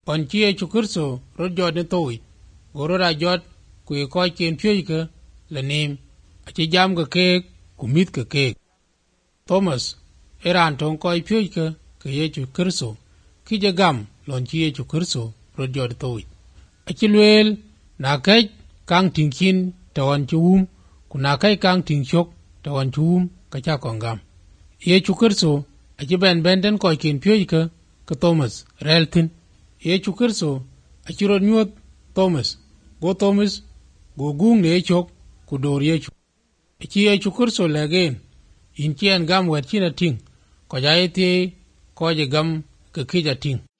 on chi chu kurso ro jod ne toy goro ra jod ku ko ken pye ke le nim a chi jam ke ku mit ke Thomas eran ton ko pye ke ye chu kurso ki je gam lon chi chu kurso ro jod toy a chi lwel na kai kang tingkin tawan chum ku na kai kang ting chok tawan chum ka cha kongam ye chu kurso a chi ben ko ken pye ke Thomas reltin ye chu kurso a chi ro nyot Thomas go gung ne chok ku dor ye chu chi ye chu kurso legen in chien gam wet chin ting ko ja ye ti ko je gam ke ki ja ting